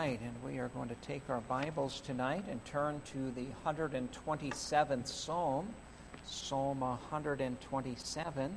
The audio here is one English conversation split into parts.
right, and we are going to take our Bibles tonight and turn to the 127th Psalm, Psalm 127.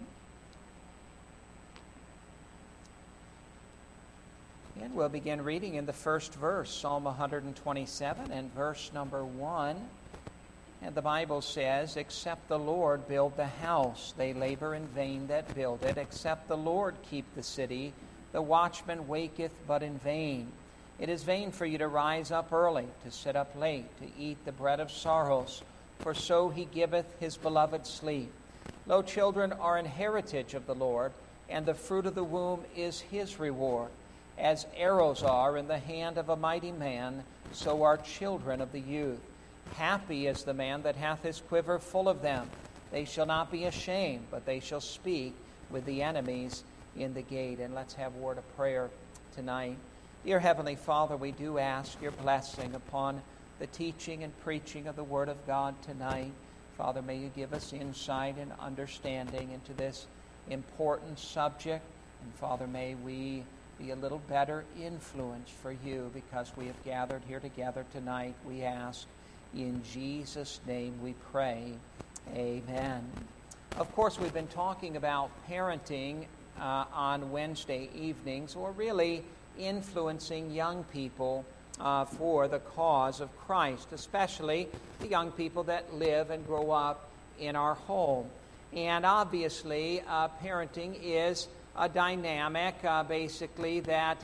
And we'll begin reading in the first verse, Psalm 127 and verse number 1. And the Bible says, "Except the Lord build the house, they labor in vain that build it. Except the Lord keep the city, the watchman waketh but in vain. It is vain for you to rise up early, to sit up late, to eat the bread of sorrows, for so he giveth his beloved sleep. Lo, children are an heritage of the Lord, and the fruit of the womb is his reward. As arrows are in the hand of a mighty man, so are children of the youth. Happy is the man that hath his quiver full of them. They shall not be ashamed, but they shall speak with the enemies in the gate." And let's have a word of prayer tonight. Dear Heavenly Father, we do ask your blessing upon the teaching and preaching of the Word of God tonight. Father, may you give us insight and understanding into this important subject. And Father, may we be a little better influence for you because we have gathered here together tonight. We ask in Jesus' name we pray. Amen. Of course, we've been talking about parenting on Wednesday evenings, or really influencing young people for the cause of Christ, especially the young people that live and grow up in our home. And obviously, parenting is a dynamic, basically, that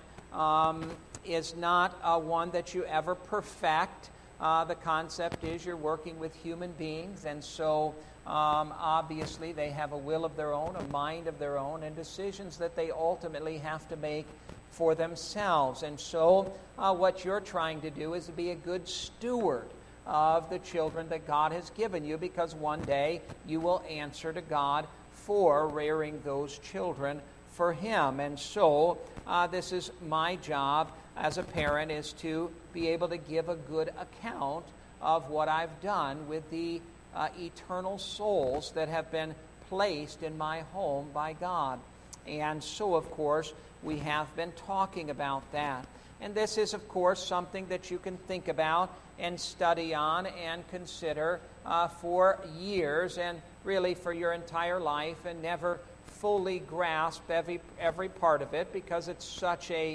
is not one that you ever perfect. The concept is you're working with human beings, and so obviously they have a will of their own, a mind of their own, and decisions that they ultimately have to make for themselves. And so what you're trying to do is to be a good steward of the children that God has given you, because one day you will answer to God for rearing those children for Him. And so this is my job as a parent, is to be able to give a good account of what I've done with the eternal souls that have been placed in my home by God. And so, of course, we have been talking about that. And this is, of course, something that you can think about and study on and consider for years and really for your entire life, and never fully grasp every part of it, because it's such a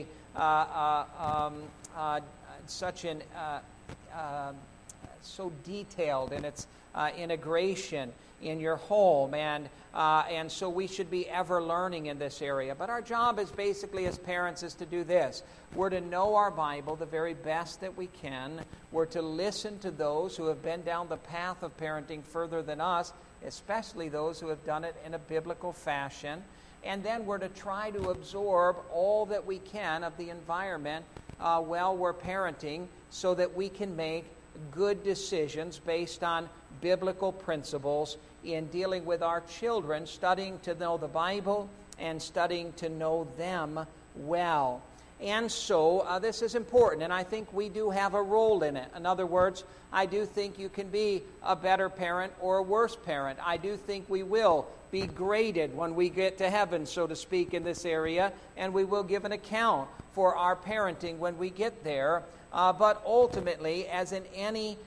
so detailed in its integration in your home, and so we should be ever learning in this area. But our job is basically, as parents, is to do this. We're to know our Bible the very best that we can. We're to listen to those who have been down the path of parenting further than us, especially those who have done it in a biblical fashion. And then we're to try to absorb all that we can of the environment while we're parenting, so that we can make good decisions based on biblical principles in dealing with our children, studying to know the Bible and studying to know them well. And so this is important, and I think we do have a role in it. In other words, I do think you can be a better parent or a worse parent. I do think we will be graded when we get to heaven, so to speak, in this area, and we will give an account for our parenting when we get there. But ultimately, as in any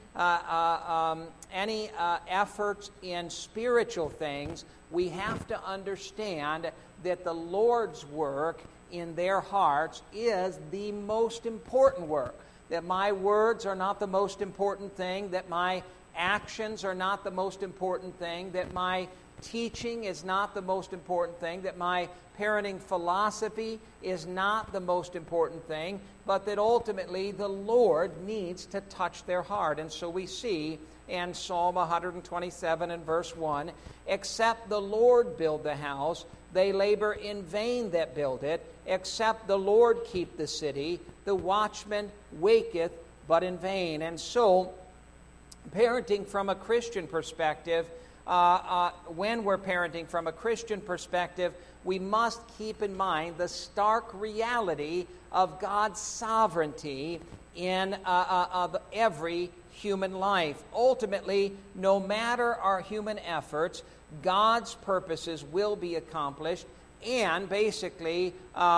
efforts in spiritual things, we have to understand that the Lord's work in their hearts is the most important work. That my words are not the most important thing, that my actions are not the most important thing, that my teaching is not the most important thing, that my parenting philosophy is not the most important thing, but that ultimately the Lord needs to touch their heart. And so we see in Psalm 127 and verse 1, "Except the Lord build the house, they labor in vain that build it. Except the Lord keep the city, the watchman waketh but in vain." And so, parenting from a Christian perspective, when we're parenting from a Christian perspective, we must keep in mind the stark reality of God's sovereignty in every human life. Ultimately, no matter our human efforts, God's purposes will be accomplished, and basically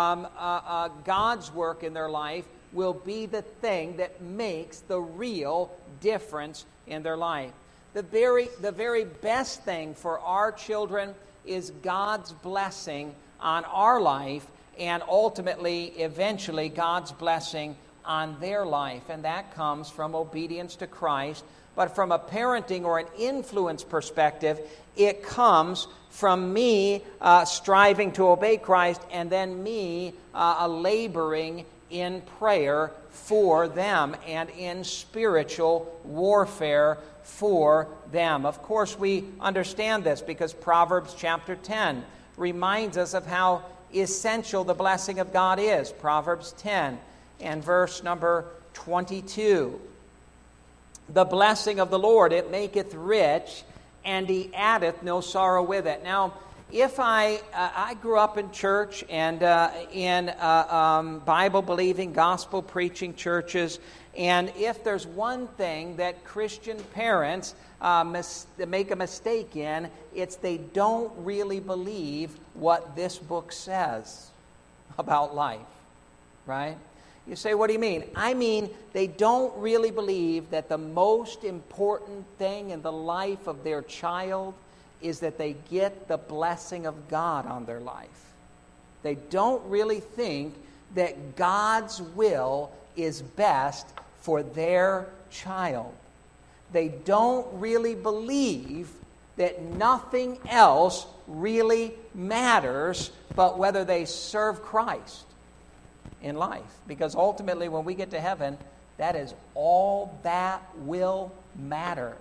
God's work in their life will be the thing that makes the real difference in their life. The very best thing for our children is God's blessing on our life, and ultimately, eventually, God's blessing on their life. And that comes from obedience to Christ. But from a parenting or an influence perspective, it comes from me striving to obey Christ, and then me laboring in prayer for them and in spiritual warfare for them. Of course, we understand this because Proverbs chapter 10 reminds us of how essential the blessing of God is. Proverbs 10 and verse number 22. The blessing of the Lord, it maketh rich, and he addeth no sorrow with it. Now, if I grew up in church and in Bible-believing, gospel-preaching churches, and if there's one thing that Christian parents make a mistake in, it's they don't really believe what this book says about life, right? You say, what do you mean? I mean, they don't really believe that the most important thing in the life of their child is that they get the blessing of God on their life. They don't really think that God's will is best for their child. They don't really believe that nothing else really matters but whether they serve Christ in life. Because ultimately, when we get to heaven, that is all that will matter.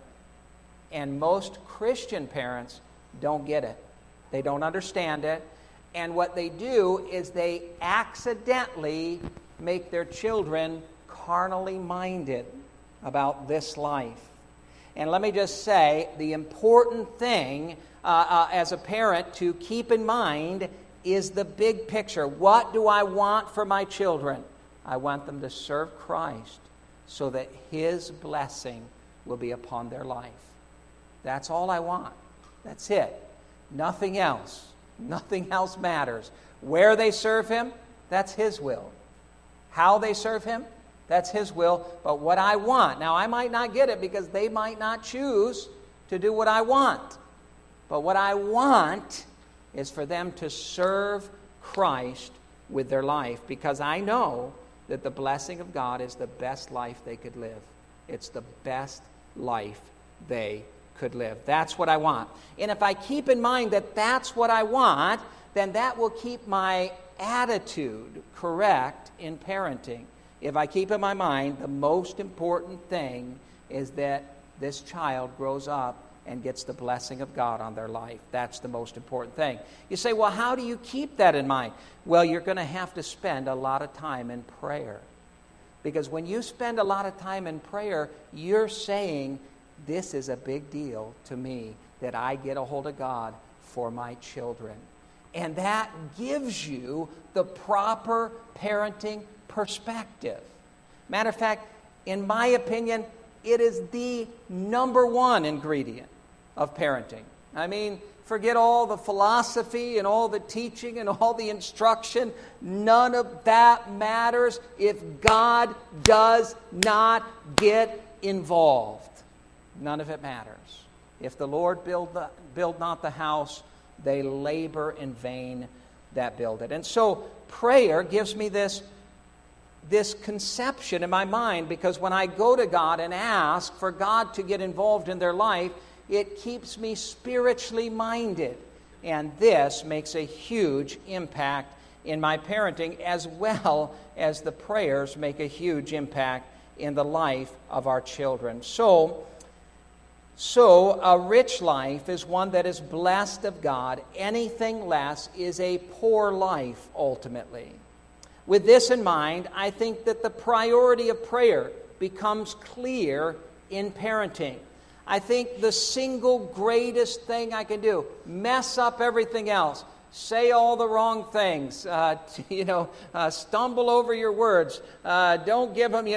And most Christian parents don't get it. They don't understand it. And what they do is they accidentally make their children carnally minded about this life. And let me just say, the important thing as a parent to keep in mind is the big picture. What do I want for my children? I want them to serve Christ so that His blessing will be upon their life. That's all I want. That's it. Nothing else. Nothing else matters. Where they serve Him, that's His will. How they serve Him, that's His will. But what I want, now I might not get it because they might not choose to do what I want. But what I want is for them to serve Christ with their life, because I know that the blessing of God is the best life they could live. It's the best life they could live. That's what I want. And if I keep in mind that that's what I want, then that will keep my attitude correct in parenting. If I keep in my mind the most important thing is that this child grows up and gets the blessing of God on their life. That's the most important thing. You say, well, how do you keep that in mind? Well, you're going to have to spend a lot of time in prayer. Because when you spend a lot of time in prayer, you're saying, this is a big deal to me that I get a hold of God for my children. And that gives you the proper parenting perspective. Matter of fact, in my opinion, it is the number one ingredient of parenting. I mean, forget all the philosophy and all the teaching and all the instruction. None of that matters if God does not get involved. None of it matters. If the Lord build not the house, they labor in vain that build it. And so prayer gives me this conception in my mind, because when I go to God and ask for God to get involved in their life, it keeps me spiritually minded. And this makes a huge impact in my parenting, as well as the prayers make a huge impact in the life of our children. So a rich life is one that is blessed of God. Anything less is a poor life, ultimately. With this in mind, I think that the priority of prayer becomes clear in parenting. I think the single greatest thing I can do, mess up everything else, say all the wrong things, stumble over your words. Don't give them,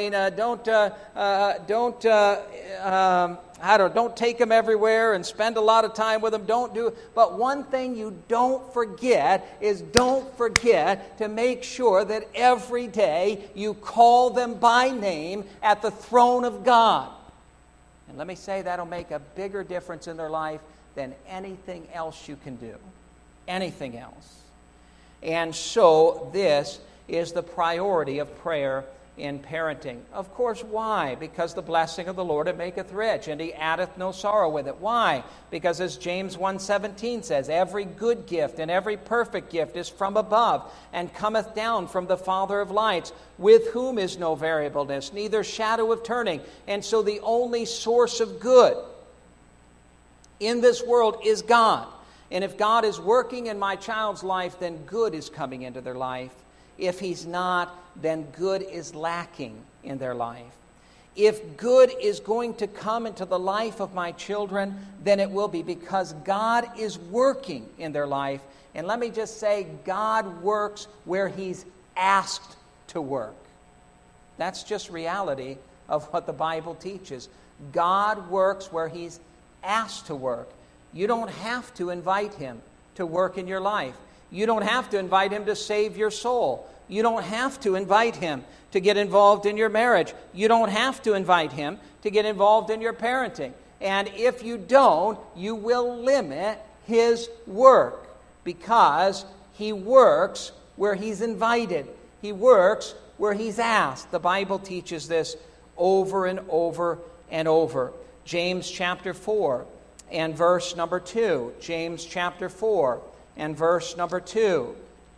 don't take them everywhere and spend a lot of time with them. But one thing you don't forget is don't forget to make sure that every day you call them by name at the throne of God. And let me say, that'll make a bigger difference in their life than anything else you can do. Anything else. And so this is the priority of prayer in parenting. Of course, why? Because the blessing of the Lord it maketh rich, and he addeth no sorrow with it. Why? Because as James 1:17 says, every good gift and every perfect gift is from above, and cometh down from the Father of lights, with whom is no variableness, neither shadow of turning. And so the only source of good in this world is God. And if God is working in my child's life, then good is coming into their life. If he's not, then good is lacking in their life. If good is going to come into the life of my children, then it will be because God is working in their life. And let me just say, God works where he's asked to work. That's just reality of what the Bible teaches. God works where he's asked to work. You don't have to invite him to work in your life. You don't have to invite him to save your soul. You don't have to invite him to get involved in your marriage. You don't have to invite him to get involved in your parenting. And if you don't, you will limit his work, because he works where he's invited. He works where he's asked. The Bible teaches this over and over and over. James chapter 4 and verse number 2. James chapter 4 and verse number 2.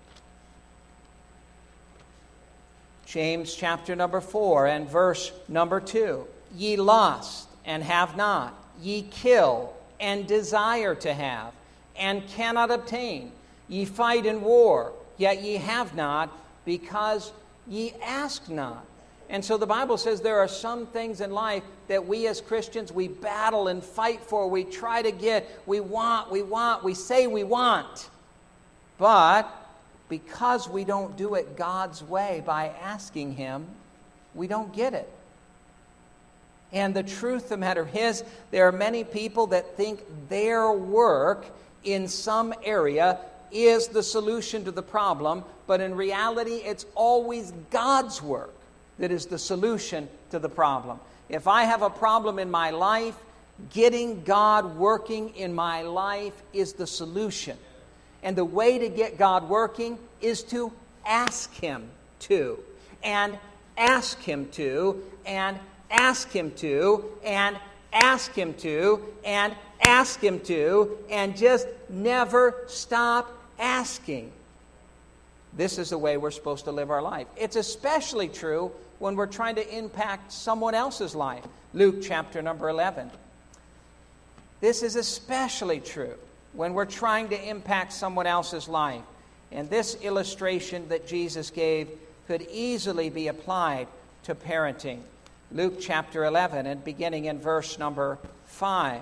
James chapter number 4 and verse number 2. Ye lust and have not. Ye kill and desire to have and cannot obtain. Ye fight in war, yet ye have not, because ye ask not. And so the Bible says there are some things in life that we as Christians, we battle and fight for, we try to get, we say we want. But because we don't do it God's way by asking him, we don't get it. And the truth of the matter is, there are many people that think their work in some area is the solution to the problem, but in reality, it's always God's work that is the solution to the problem. If I have a problem in my life, getting God working in my life is the solution. And the way to get God working is to ask him to, and ask him to, and ask him to, and ask him to, and ask him to, and just never stop asking. This is the way we're supposed to live our life. It's especially true when we're trying to impact someone else's life. Luke chapter number 11. This is especially true when we're trying to impact someone else's life. And this illustration that Jesus gave could easily be applied to parenting. Luke chapter 11, and beginning in verse number 5.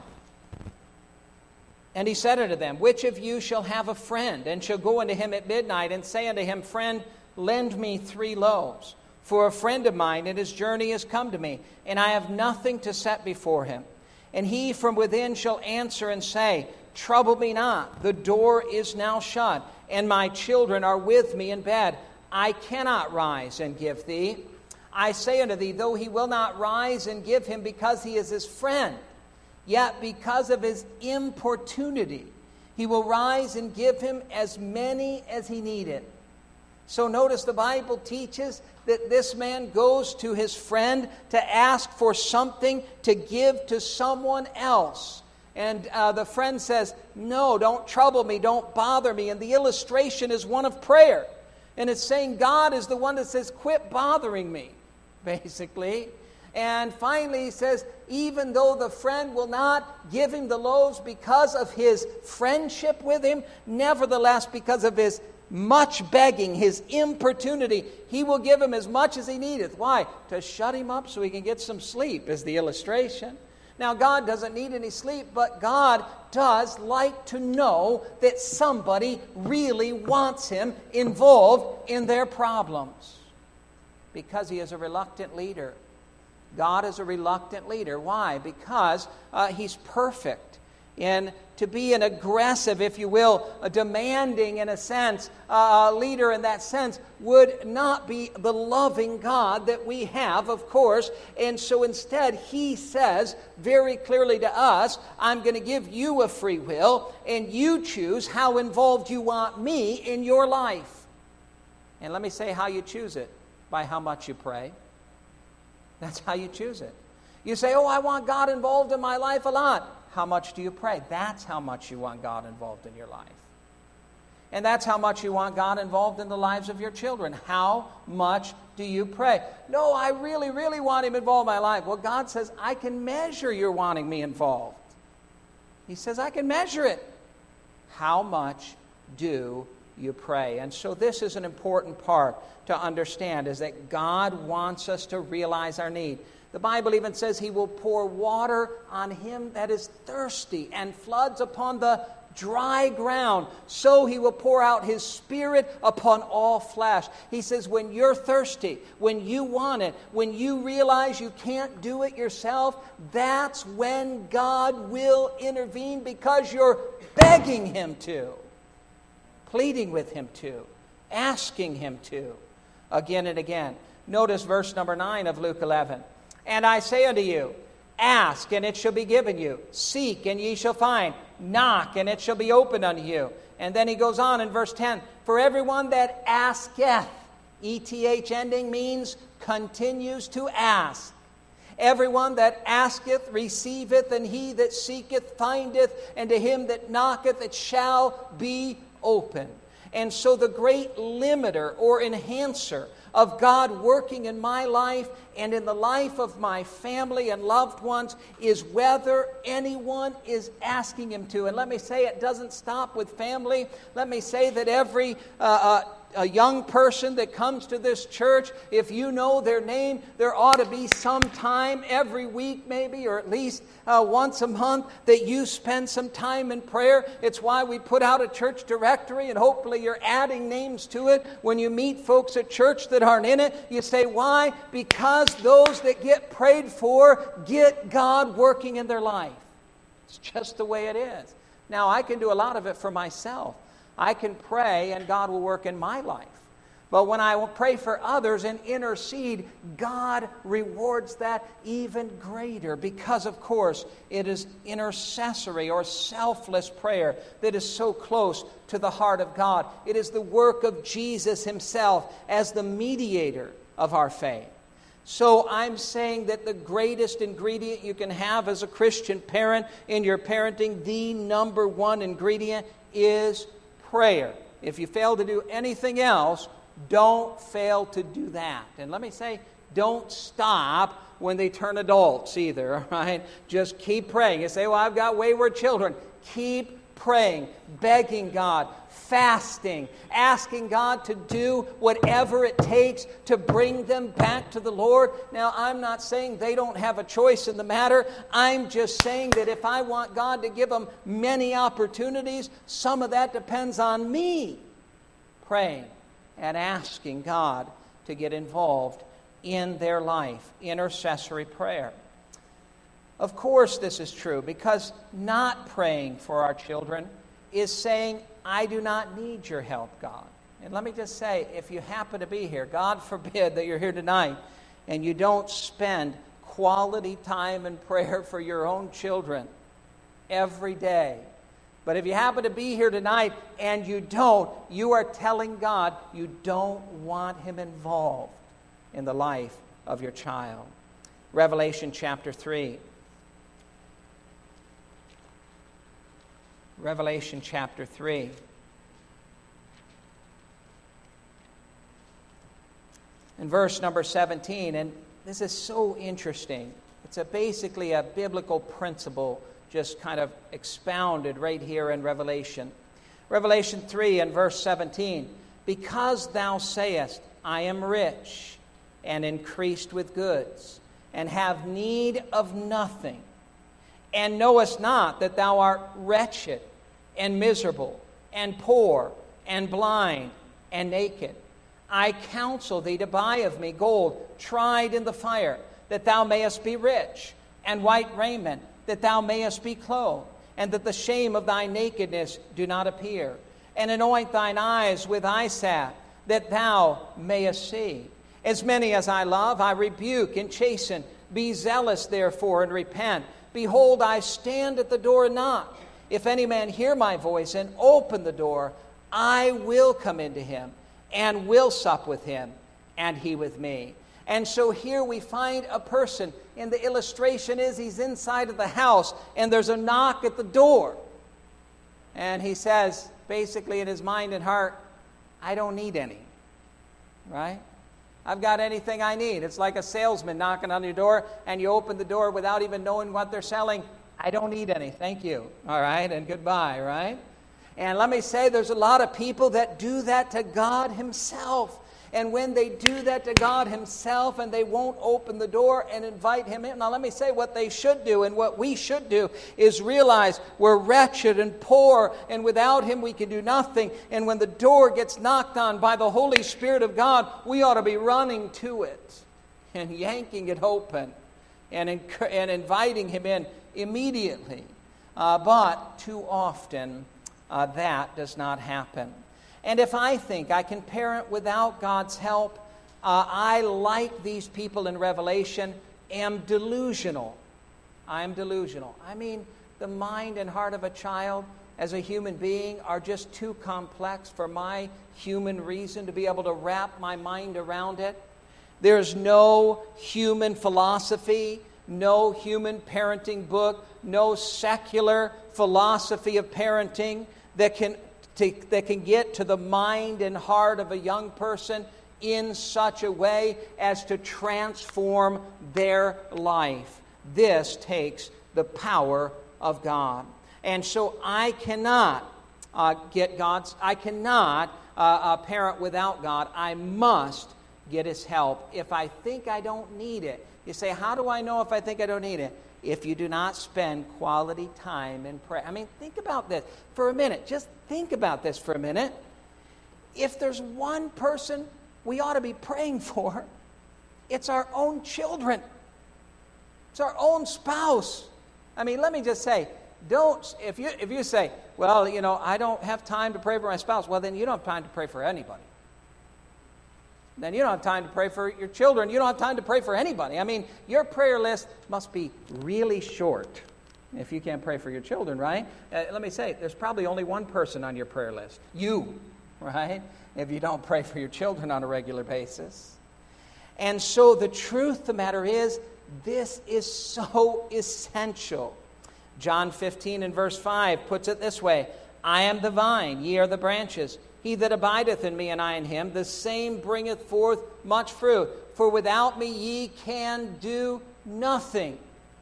And he said unto them, which of you shall have a friend, and shall go unto him at midnight, and say unto him, Friend, lend me 3 loaves. For a friend of mine in his journey is come to me, and I have nothing to set before him. And he from within shall answer and say, Trouble me not, the door is now shut, and my children are with me in bed. I cannot rise and give thee. I say unto thee, though he will not rise and give him because he is his friend, yet because of his importunity, he will rise and give him as many as he needeth. So notice the Bible teaches that this man goes to his friend to ask for something to give to someone else. And the friend says, no, don't trouble me, don't bother me. And the illustration is one of prayer. And it's saying God is the one that says, quit bothering me, basically. And finally he says, even though the friend will not give him the loaves because of his friendship with him, nevertheless, because of his much begging, his importunity, he will give him as much as he needeth. Why? To shut him up so he can get some sleep, is the illustration. Now, God doesn't need any sleep, but God does like to know that somebody really wants him involved in their problems, because he is a reluctant leader. God is a reluctant leader. Why? Because he's perfect. And to be an aggressive, if you will, a demanding, in a sense, leader in that sense, would not be the loving God that we have, of course. And so instead, he says very clearly to us, I'm going to give you a free will, and you choose how involved you want me in your life. And let me say how you choose it: by how much you pray. That's how you choose it. You say, I want God involved in my life a lot. How much do you pray? That's how much you want God involved in your life. And that's how much you want God involved in the lives of your children. How much do you pray? No, I really, really want him involved in my life. Well, God says, I can measure your wanting me involved. He says, I can measure it. How much do you pray? And so this is an important part to understand, is that God wants us to realize our need. The Bible even says he will pour water on him that is thirsty and floods upon the dry ground. So he will pour out his Spirit upon all flesh. He says when you're thirsty, when you want it, when you realize you can't do it yourself, that's when God will intervene, because you're begging him to, pleading with him to, asking him to, again and again. Notice verse number 9 of Luke 11. And I say unto you, ask, and it shall be given you. Seek, and ye shall find. Knock, and it shall be opened unto you. And then he goes on in verse 10. For everyone that asketh, ETH ending means continues to ask. Everyone that asketh receiveth, and he that seeketh findeth, and to him that knocketh it shall be opened. And so the great limiter or enhancer of God working in my life and in the life of my family and loved ones is whether anyone is asking him to. And let me say, it doesn't stop with family. Let me say that every a young person that comes to this church, if you know their name, there ought to be some time every week maybe, or at least once a month, that you spend some time in prayer. It's why we put out a church directory, and hopefully you're adding names to it. When you meet folks at church that aren't in it, you say, why? Because those that get prayed for get God working in their life. It's just the way it is. Now, I can do a lot of it for myself. I can pray and God will work in my life. But when I will pray for others and intercede, God rewards that even greater, because, of course, it is intercessory or selfless prayer that is so close to the heart of God. It is the work of Jesus himself as the mediator of our faith. So I'm saying that the greatest ingredient you can have as a Christian parent in your parenting, the number one ingredient, is prayer. If you fail to do anything else, don't fail to do that. And let me say, don't stop when they turn adults either, all right? Just keep praying. You say, well, I've got wayward children. Keep praying, begging God, fasting, asking God to do whatever it takes to bring them back to the Lord. Now, I'm not saying they don't have a choice in the matter. I'm just saying that if I want God to give them many opportunities, some of that depends on me praying and asking God to get involved in their life. Intercessory prayer. Of course this is true, because not praying for our children is saying, I do not need your help, God. And let me just say, if you happen to be here, God forbid that you're here tonight, and you don't spend quality time in prayer for your own children every day. But if you happen to be here tonight and you don't, you are telling God you don't want him involved in the life of your child. Revelation chapter 3. Revelation chapter 3. In verse number 17, and this is so interesting. It's basically a biblical principle just kind of expounded right here in Revelation. Revelation 3 and verse 17. Because thou sayest, I am rich and increased with goods, and have need of nothing, And knowest not that thou art wretched and miserable and poor and blind and naked? I counsel thee to buy of me gold tried in the fire, that thou mayest be rich, and white raiment, that thou mayest be clothed, and that the shame of thy nakedness do not appear. And anoint thine eyes with eye salve, that thou mayest see. As many as I love, I rebuke and chasten. Be zealous, therefore, and repent. Behold, I stand at the door and knock. If any man hear my voice and open the door, I will come into him, and will sup with him, and he with me. And so here we find a person, and the illustration is he's inside of the house, and there's a knock at the door. And he says, basically in his mind and heart, I don't need any, right? I've got anything I need. It's like a salesman knocking on your door, and you open the door without even knowing what they're selling. I don't need any, thank you, all right, and goodbye, right? And let me say, there's a lot of people that do that to God himself. And when they do that to God himself and they won't open the door and invite him in. Now let me say what they should do and what we should do is realize we're wretched and poor, and without him we can do nothing. And when the door gets knocked on by the Holy Spirit of God, we ought to be running to it and yanking it open and inviting him in immediately. But too often that does not happen. And if I think I can parent without God's help, I, like these people in Revelation, am delusional. I'm delusional. I mean, the mind and heart of a child as a human being are just too complex for my human reason to be able to wrap my mind around it. There's no human philosophy, no human parenting book, no secular philosophy of parenting that can get to the mind and heart of a young person in such a way as to transform their life. This takes the power of God. And so I cannot parent without God. I must get his help if I think I don't need it. You say, how do I know if I think I don't need it? If you do not spend quality time in prayer. I mean, think about this for a minute. Just think about this for a minute. If there's one person we ought to be praying for, it's our own children. It's our own spouse. I mean, let me just say, if you say, well, I don't have time to pray for my spouse, well, then you don't have time to pray for anybody. Then you don't have time to pray for your children. You don't have time to pray for anybody. I mean, your prayer list must be really short if you can't pray for your children, right? Let me say, there's probably only one person on your prayer list. You, right? If you don't pray for your children on a regular basis. And so the truth of the matter is, this is so essential. John 15 and verse 5 puts it this way, I am the vine, ye are the branches. He that abideth in me, and I in him, the same bringeth forth much fruit. For without me ye can do nothing.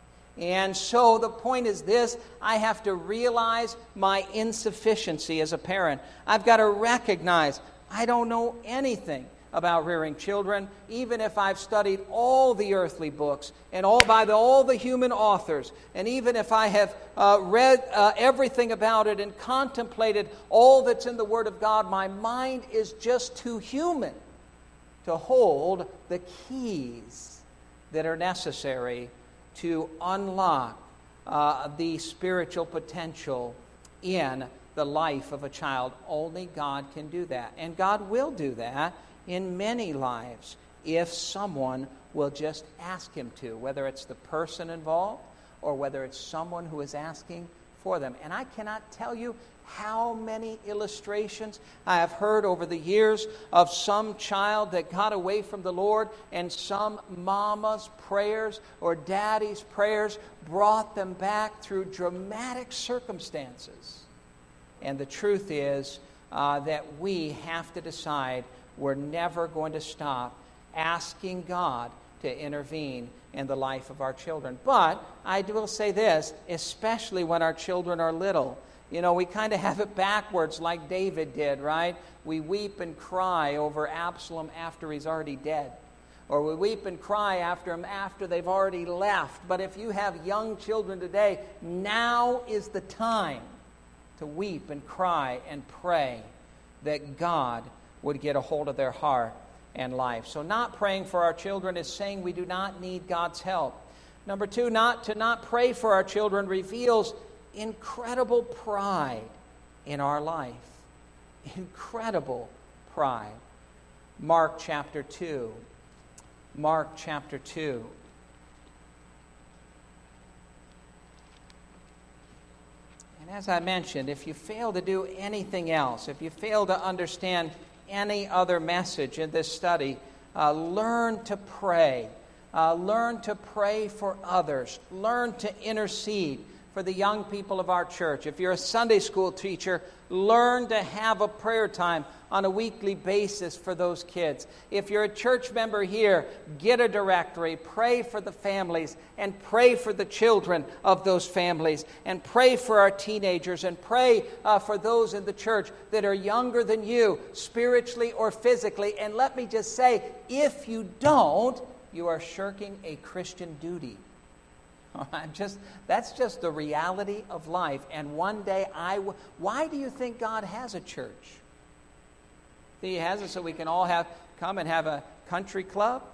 And so the point is this, I have to realize my insufficiency as a parent. I've got to recognize I don't know anything about rearing children, even if I've studied all the earthly books and all the human authors, and even if I have read everything about it and contemplated all that's in the Word of God, my mind is just too human to hold the keys that are necessary to unlock the spiritual potential in the life of a child. Only God can do that, and God will do that in many lives if someone will just ask him to, whether it's the person involved or whether it's someone who is asking for them. And I cannot tell you how many illustrations I have heard over the years of some child that got away from the Lord, and some mama's prayers or daddy's prayers brought them back through dramatic circumstances. And the truth is that we have to decide we're never going to stop asking God to intervene in the life of our children. But I will say this, especially when our children are little. We kind of have it backwards like David did, right? We weep and cry over Absalom after he's already dead. or we weep and cry after them after they've already left. But if you have young children today, now is the time to weep and cry and pray that God would get a hold of their heart and life. So not praying for our children is saying we do not need God's help. Number two, not pray for our children reveals incredible pride in our life. Incredible pride. Mark chapter 2. Mark chapter 2. And as I mentioned, if you fail to do anything else, if you fail to understand any other message in this study, learn to pray. Learn to pray for others. Learn to intercede for the young people of our church. If you're a Sunday school teacher, learn to have a prayer time on a weekly basis for those kids. If you're a church member here, get a directory, pray for the families, and pray for the children of those families, and pray for our teenagers, and pray for those in the church that are younger than you, spiritually or physically. And let me just say, if you don't, you are shirking a Christian duty. That's just the reality of life. And one day why do you think God has a church? He has it so we can all come and have a country club?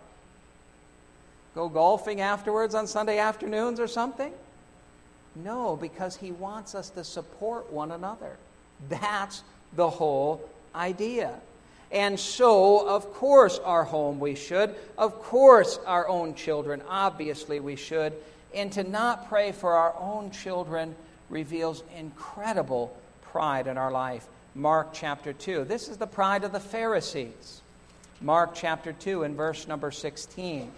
Go golfing afterwards on Sunday afternoons or something? No, because He wants us to support one another. That's the whole idea. And so, of course, our home we should. Of course, our own children, obviously we should. And to not pray for our own children reveals incredible pride in our life. Mark chapter 2. This is the pride of the Pharisees. Mark chapter 2 and verse number 16.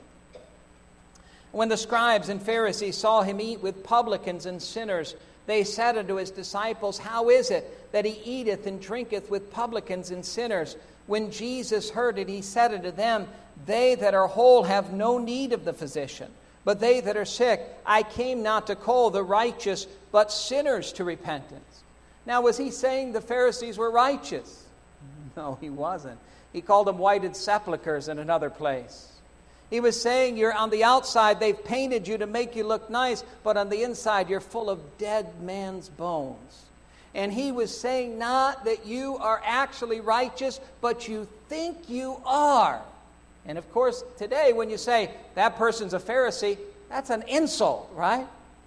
When the scribes and Pharisees saw him eat with publicans and sinners, they said unto his disciples, How is it that he eateth and drinketh with publicans and sinners? When Jesus heard it, he said unto them, They that are whole have no need of the physician, but they that are sick. I came not to call the righteous, but sinners to repentance. Now, was he saying the Pharisees were righteous? No, he wasn't. He called them whited sepulchres in another place. He was saying you're on the outside, they've painted you to make you look nice, but on the inside you're full of dead man's bones. And he was saying not that you are actually righteous, but you think you are. And of course, today when you say that person's a Pharisee, that's an insult, right?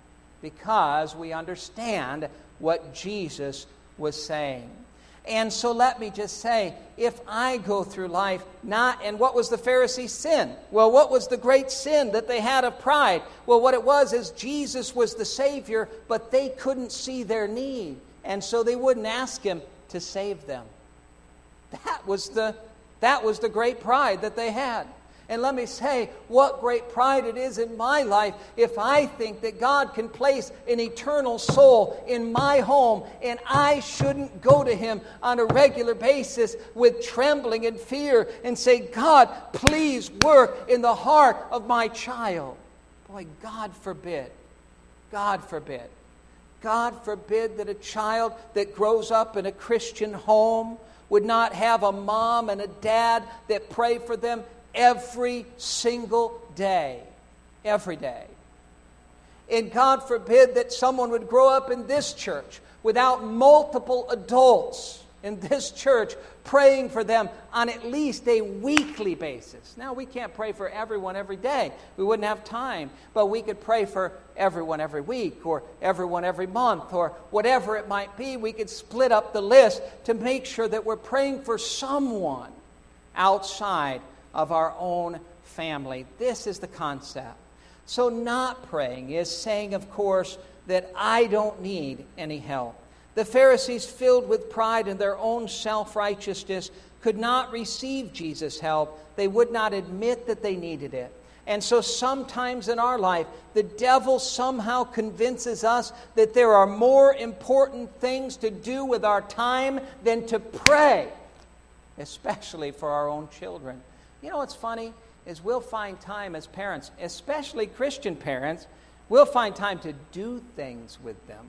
Because we understand what Jesus was saying. And so let me just say, if I go through life and what was the Pharisees' sin? Well, what was the great sin that they had of pride? Well, what it was is Jesus was the Savior, but they couldn't see their need. And so they wouldn't ask Him to save them. That was the great pride that they had. And let me say, what great pride it is in my life if I think that God can place an eternal soul in my home and I shouldn't go to Him on a regular basis with trembling and fear and say, God, please work in the heart of my child. Boy, God forbid. God forbid. God forbid that a child that grows up in a Christian home would not have a mom and a dad that pray for them every single day. Every day. And God forbid that someone would grow up in this church without multiple adults in this church praying for them on at least a weekly basis. Now, we can't pray for everyone every day. We wouldn't have time. But we could pray for everyone every week or everyone every month or whatever it might be. We could split up the list to make sure that we're praying for someone outside of our own family. This is the concept. So not praying is saying, of course, that I don't need any help. The Pharisees, filled with pride in their own self-righteousness, could not receive Jesus' help. They would not admit that they needed it. And so sometimes in our life, the devil somehow convinces us that there are more important things to do with our time than to pray, especially for our own children. You know what's funny is we'll find time as parents, especially Christian parents, we'll find time to do things with them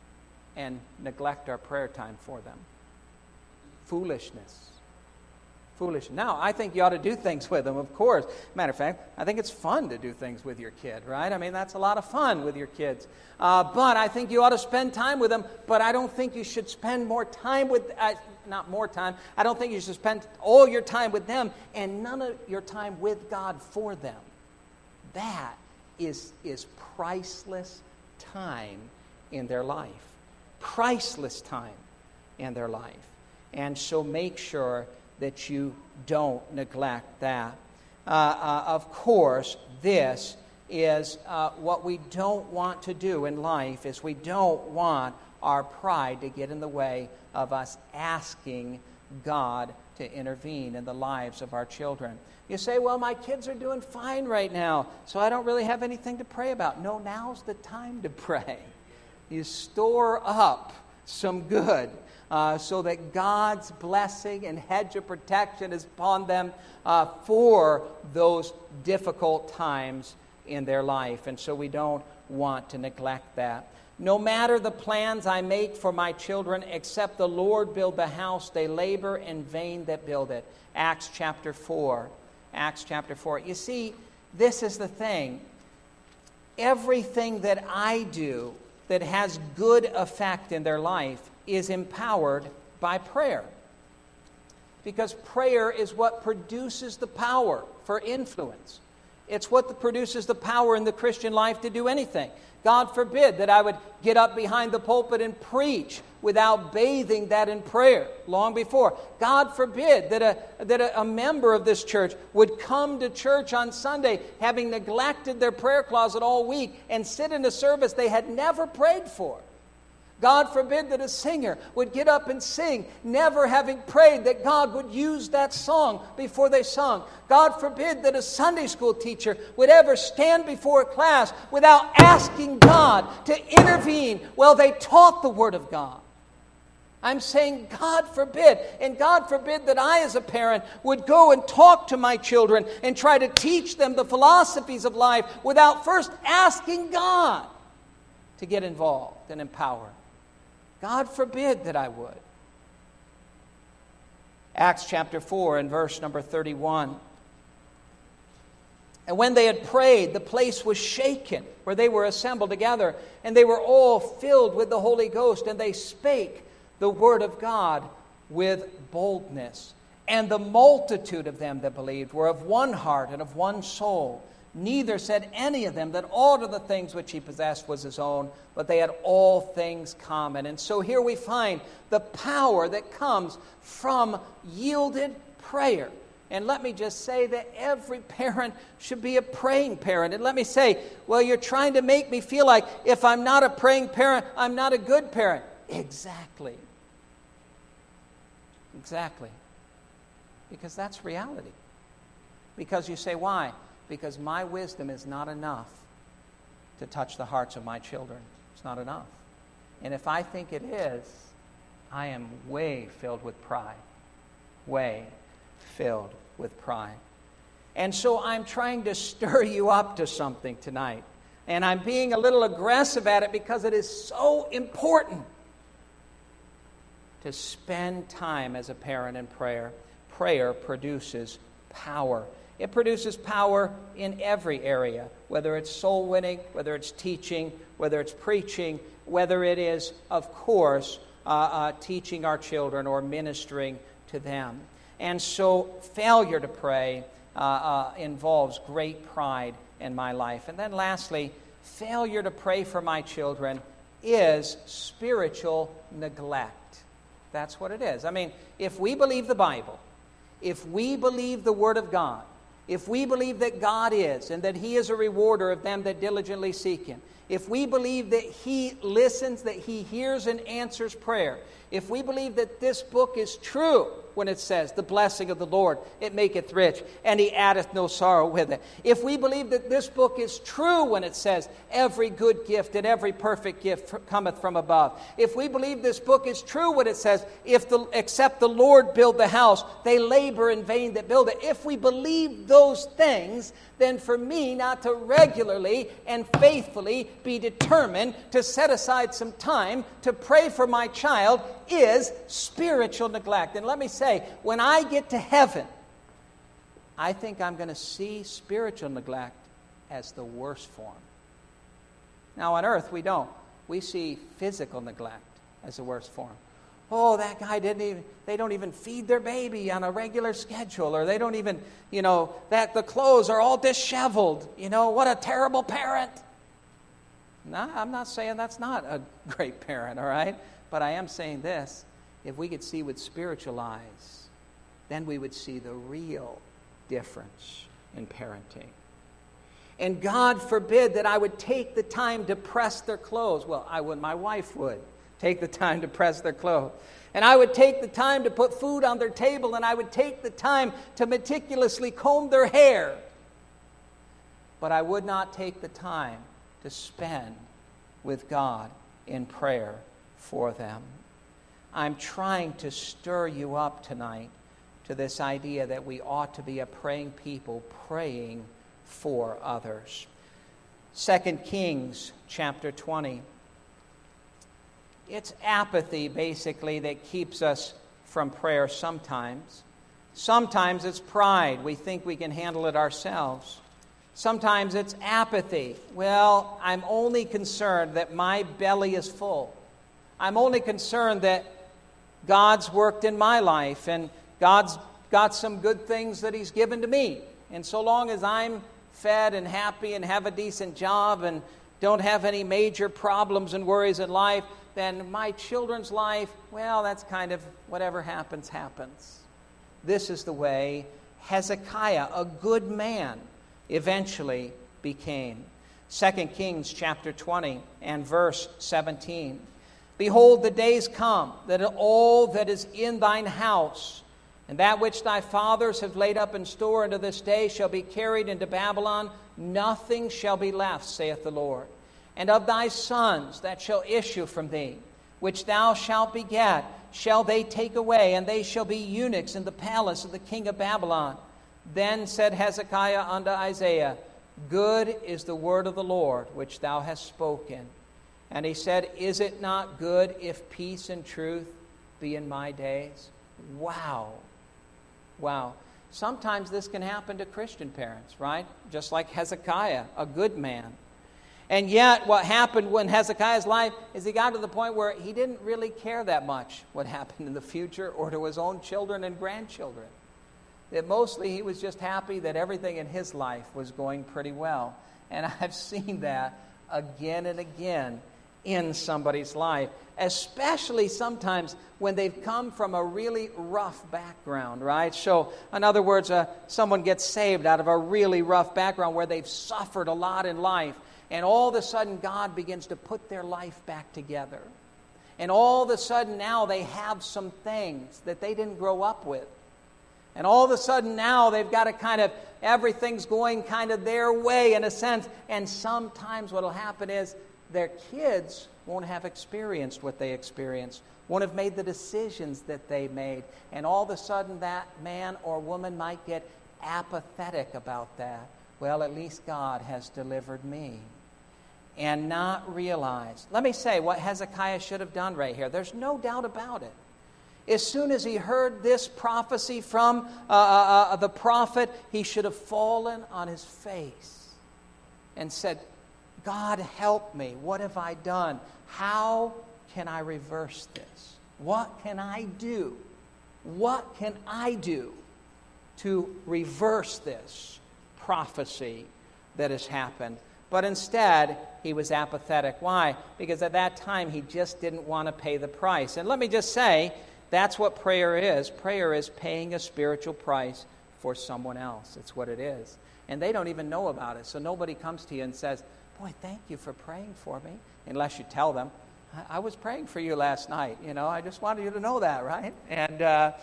and neglect our prayer time for them. Foolishness. Foolish. Now, I think you ought to do things with them, of course. Matter of fact, I think it's fun to do things with your kid, right? I mean, that's a lot of fun with your kids. But I think you ought to spend time with them, but I don't think you should spend more time with, not more time, I don't think you should spend all your time with them and none of your time with God for them. That is priceless time in their life. Priceless time in their life. And so make sure that you don't neglect that. Of course, this is what we don't want to do in life, is we don't want our pride to get in the way of us asking God to intervene in the lives of our children. You say, well, my kids are doing fine right now, so I don't really have anything to pray about. No, now's the time to pray. You store up some good so that God's blessing and hedge of protection is upon them for those difficult times in their life. And so we don't want to neglect that. No matter the plans I make for my children, except the Lord build the house, they labor in vain that build it. Acts chapter 4. Acts chapter 4. You see, this is the thing. Everything that I do that has good effect in their life is empowered by prayer. Because prayer is what produces the power for influence. It's what produces the power in the Christian life to do anything. God forbid that I would get up behind the pulpit and preach without bathing that in prayer long before. God forbid that a member of this church would come to church on Sunday having neglected their prayer closet all week and sit in a service they had never prayed for. God forbid that a singer would get up and sing, never having prayed that God would use that song before they sung. God forbid that a Sunday school teacher would ever stand before a class without asking God to intervene while they taught the Word of God. I'm saying God forbid, and God forbid that I as a parent would go and talk to my children and try to teach them the philosophies of life without first asking God to get involved and empower. God forbid that I would. Acts chapter 4 and verse number 31. And when they had prayed, the place was shaken where they were assembled together, and they were all filled with the Holy Ghost, and they spake the word of God with boldness. And the multitude of them that believed were of one heart and of one soul. Neither said any of them that all of the things which he possessed was his own, but they had all things common. And so here we find the power that comes from yielded prayer. And let me just say that every parent should be a praying parent. And let me say, well, you're trying to make me feel like if I'm not a praying parent, I'm not a good parent. Exactly. Exactly. Because that's reality. Because you say, why? Because my wisdom is not enough to touch the hearts of my children. It's not enough. And if I think it is, I am way filled with pride. Way filled with pride. And so I'm trying to stir you up to something tonight. And I'm being a little aggressive at it because it is so important to spend time as a parent in prayer. Prayer produces power. It produces power in every area, whether it's soul winning, whether it's teaching, whether it's preaching, whether it is, of course, teaching our children or ministering to them. And so failure to pray involves great pride in my life. And then lastly, failure to pray for my children is spiritual neglect. That's what it is. I mean, if we believe the Bible, if we believe the Word of God, if we believe that God is and that He is a rewarder of them that diligently seek Him, if we believe that He listens, that He hears and answers prayer, if we believe that this book is true when it says, the blessing of the Lord, it maketh rich, and He addeth no sorrow with it. If we believe that this book is true when it says, every good gift and every perfect gift cometh from above. If we believe this book is true when it says, except the Lord build the house, they labor in vain that build it. If we believe those things, then for me not to regularly and faithfully be determined to set aside some time to pray for my child is spiritual neglect. And let me say, when I get to heaven, I think I'm going to see spiritual neglect as the worst form. Now, on earth, we don't. We see physical neglect as the worst form. Oh, that guy they don't even feed their baby on a regular schedule, or they don't even, that the clothes are all disheveled. What a terrible parent. No, I'm not saying that's not a great parent, all right? But I am saying this. If we could see with spiritual eyes, then we would see the real difference in parenting. And God forbid that I would take the time to press their clothes. Well, I would. My wife would take the time to press their clothes. And I would take the time to put food on their table, and I would take the time to meticulously comb their hair. But I would not take the time to spend with God in prayer for them. I'm trying to stir you up tonight to this idea that we ought to be a praying people, praying for others. 2 Kings chapter 20. It's apathy, basically, that keeps us from prayer sometimes. Sometimes it's pride. We think we can handle it ourselves. Sometimes it's apathy. Well, I'm only concerned that my belly is full. I'm only concerned that God's worked in my life and God's got some good things that He's given to me. And so long as I'm fed and happy and have a decent job and don't have any major problems and worries in life, then my children's life, well, that's kind of whatever happens, happens. This is the way Hezekiah, a good man, eventually became. 2 Kings chapter 20 and verse 17. Behold, the days come that all that is in thine house, and that which thy fathers have laid up in store unto this day, shall be carried into Babylon. Nothing shall be left, saith the Lord. And of thy sons that shall issue from thee, which thou shalt beget, shall they take away, and they shall be eunuchs in the palace of the king of Babylon. Then said Hezekiah unto Isaiah, Good is the word of the Lord which thou hast spoken. And he said, Is it not good if peace and truth be in my days? Wow. Sometimes this can happen to Christian parents, right? Just like Hezekiah, a good man. And yet what happened when Hezekiah's life is he got to the point where he didn't really care that much what happened in the future or to his own children and grandchildren. That mostly he was just happy that everything in his life was going pretty well. And I've seen that again and again in somebody's life, especially sometimes when they've come from a really rough background, right? So, in other words, someone gets saved out of a really rough background where they've suffered a lot in life, and all of a sudden God begins to put their life back together. And all of a sudden now they have some things that they didn't grow up with. And all of a sudden now they've got to everything's going kind of their way in a sense. And sometimes what will happen is their kids won't have experienced what they experienced, won't have made the decisions that they made. And all of a sudden that man or woman might get apathetic about that. Well, at least God has delivered me. And not realize. Let me say what Hezekiah should have done right here. There's no doubt about it. As soon as he heard this prophecy from the prophet, he should have fallen on his face and said, God, help me. What have I done? How can I reverse this? What can I do? What can I do to reverse this prophecy that has happened? But instead, he was apathetic. Why? Because at that time, he just didn't want to pay the price. And let me just say, that's what prayer is. Prayer is paying a spiritual price for someone else. It's what it is. And they don't even know about it. So nobody comes to you and says, boy, thank you for praying for me. Unless you tell them, I was praying for you last night. I just wanted you to know that, right? And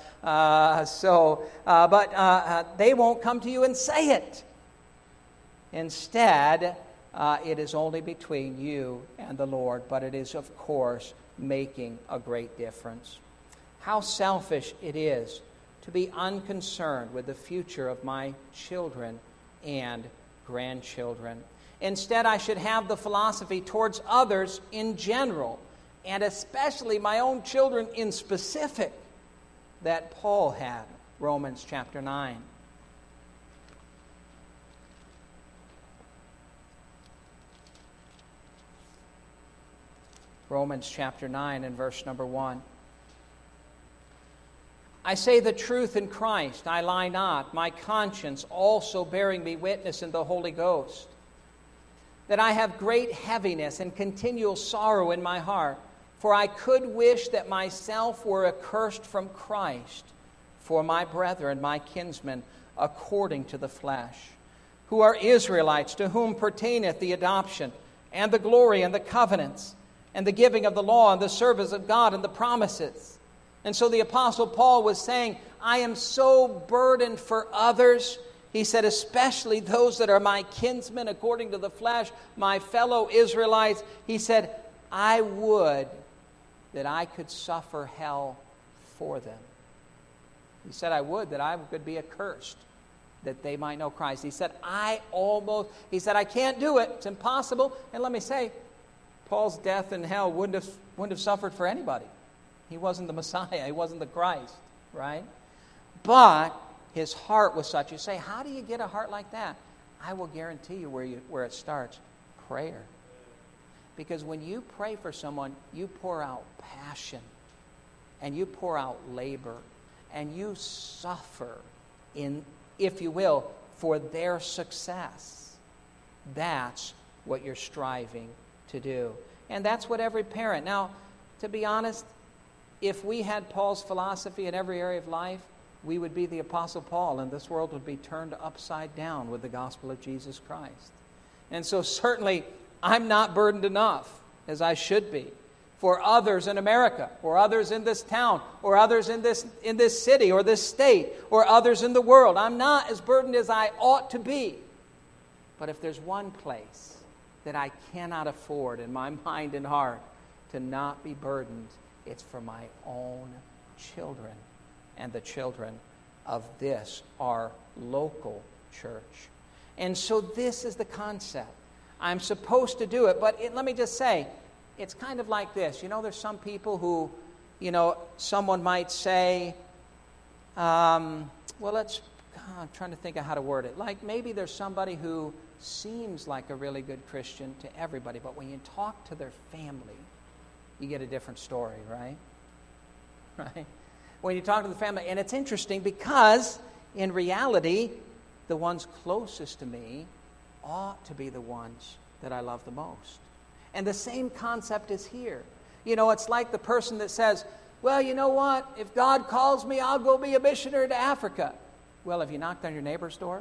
but they won't come to you and say it. Instead, it is only between you and the Lord, but it is, of course, making a great difference. How selfish it is to be unconcerned with the future of my children and grandchildren. Instead, I should have the philosophy towards others in general, and especially my own children in specific, that Paul had. Romans chapter 9. Romans chapter 9 and verse number 1. I say the truth in Christ, I lie not, my conscience also bearing me witness in the Holy Ghost, that I have great heaviness and continual sorrow in my heart, for I could wish that myself were accursed from Christ for my brethren, my kinsmen, according to the flesh, who are Israelites, to whom pertaineth the adoption, and the glory, and the covenants, and the giving of the law, and the service of God, and the promises. And so the Apostle Paul was saying, I am so burdened for others. He said, especially those that are my kinsmen according to the flesh, my fellow Israelites. He said, I would that I could suffer hell for them. He said, I would that I could be accursed, that they might know Christ. He said, I can't do it. It's impossible. And let me say, Paul's death in hell wouldn't have suffered for anybody. He wasn't the Messiah. He wasn't the Christ, right? But his heart was such. You say, how do you get a heart like that? I will guarantee you where it starts. Prayer. Because when you pray for someone, you pour out passion, and you pour out labor, and you suffer in, if you will, for their success. That's what you're striving to do. And that's what every parent. Now, to be honest, if we had Paul's philosophy in every area of life, we would be the Apostle Paul, and this world would be turned upside down with the gospel of Jesus Christ. And so certainly, I'm not burdened enough, as I should be, for others in America, or others in this town, or others in this city, or this state, or others in the world. I'm not as burdened as I ought to be. But if there's one place that I cannot afford in my mind and heart to not be burdened, it's for my own children and the children of this, our local church. And so this is the concept. I'm supposed to do it, but let me just say, it's kind of like this. There's some people who, someone might say, I'm trying to think of how to word it. Like maybe there's somebody who seems like a really good Christian to everybody, but when you talk to their family, you get a different story, right? Right? When you talk to the family, and it's interesting because in reality, the ones closest to me ought to be the ones that I love the most. And the same concept is here. It's like the person that says, well, you know what? If God calls me, I'll go be a missionary to Africa. Well, have you knocked on your neighbor's door?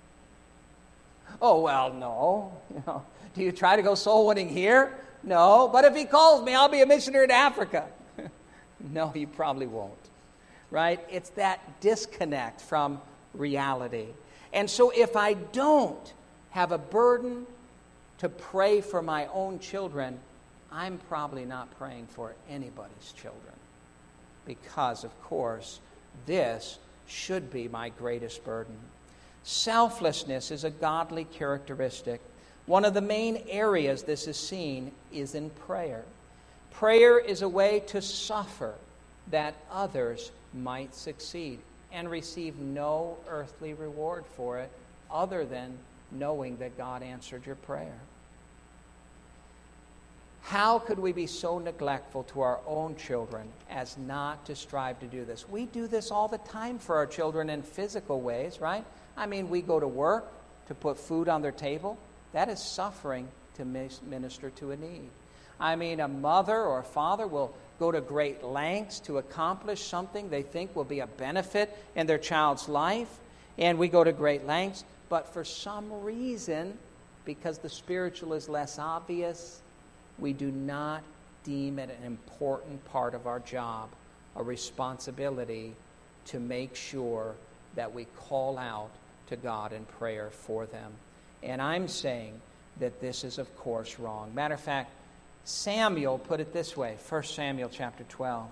Oh, well, no. Do you try to go soul winning here? No. But if he calls me, I'll be a missionary to Africa. No, you probably won't. Right? It's that disconnect from reality. And so if I don't have a burden to pray for my own children, I'm probably not praying for anybody's children. Because, of course, this should be my greatest burden. Selflessness is a godly characteristic. One of the main areas this is seen is in prayer. Prayer is a way to suffer that others might succeed and receive no earthly reward for it other than knowing that God answered your prayer. How could we be so neglectful to our own children as not to strive to do this? We do this all the time for our children in physical ways, right? I mean, we go to work to put food on their table. That is suffering to minister to a need. I mean, a mother or a father will go to great lengths to accomplish something they think will be a benefit in their child's life, and we go to great lengths. But for some reason, because the spiritual is less obvious, we do not deem it an important part of our job, a responsibility to make sure that we call out to God in prayer for them. And I'm saying that this is, of course, wrong. Matter of fact, Samuel put it this way, 1 Samuel chapter 12.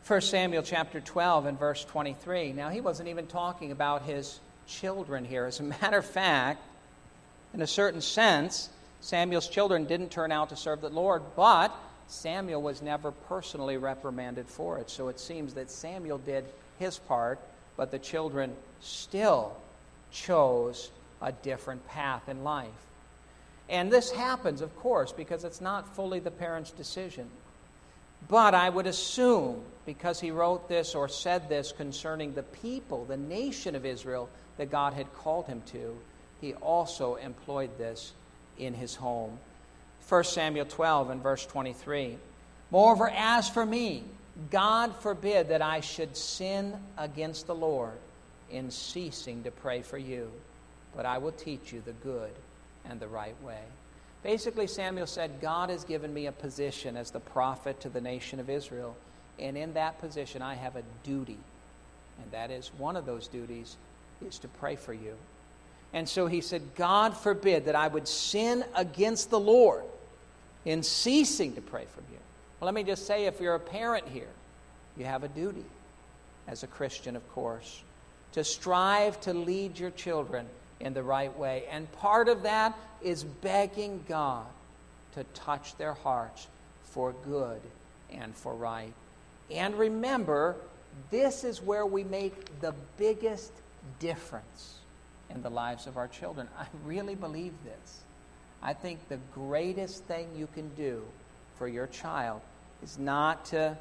1 Samuel chapter 12 and verse 23. Now, he wasn't even talking about his children here. As a matter of fact, in a certain sense, Samuel's children didn't turn out to serve the Lord, but Samuel was never personally reprimanded for it. So it seems that Samuel did his part, but the children still chose a different path in life. And this happens, of course, because it's not fully the parent's decision. But I would assume, because he wrote this or said this concerning the people, the nation of Israel that God had called him to, he also employed this in his home. 1 Samuel 12 and verse 23. Moreover, as for me, God forbid that I should sin against the Lord in ceasing to pray for you, but I will teach you the good and the right way. Basically, Samuel said, God has given me a position as the prophet to the nation of Israel, and in that position I have a duty, and that is, one of those duties is to pray for you. And so he said, God forbid that I would sin against the Lord in ceasing to pray for you. Well, let me just say, if you're a parent here, you have a duty, as a Christian, of course, to strive to lead your children in the right way. And part of that is begging God to touch their hearts for good and for right. And remember, this is where we make the biggest difference in the lives of our children. I really believe this. I think the greatest thing you can do for your child is not to,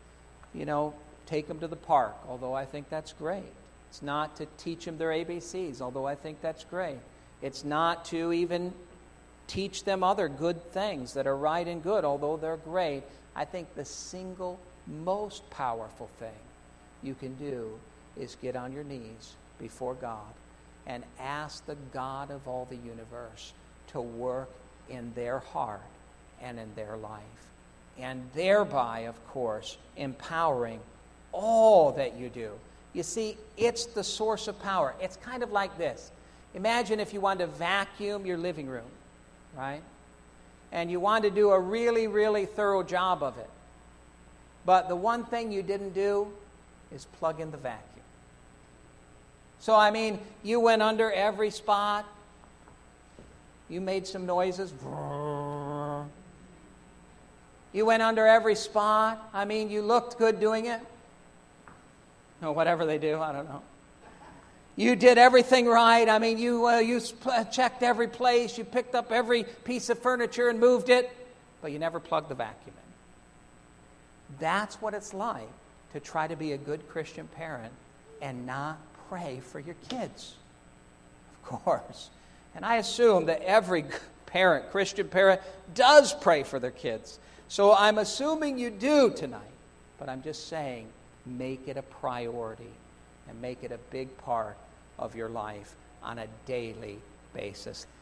take them to the park, although I think that's great. It's not to teach them their ABCs, although I think that's great. It's not to even teach them other good things that are right and good, although they're great. I think the single most powerful thing you can do is get on your knees before God and ask the God of all the universe to work in their heart and in their life, and thereby, of course, empowering all that you do. You see, it's the source of power. It's kind of like this. Imagine if you wanted to vacuum your living room, right? And you wanted to do a really, really thorough job of it. But the one thing you didn't do is plug in the vacuum. So, you went under every spot. You made some noises. You went under every spot. You looked good doing it. Or whatever they do, I don't know. You did everything right. You checked every place. You picked up every piece of furniture and moved it. But you never plugged the vacuum in. That's what it's like to try to be a good Christian parent and not pray for your kids. Of course. And I assume that every parent, Christian parent, does pray for their kids. So I'm assuming you do tonight. But I'm just saying, make it a priority and make it a big part of your life on a daily basis.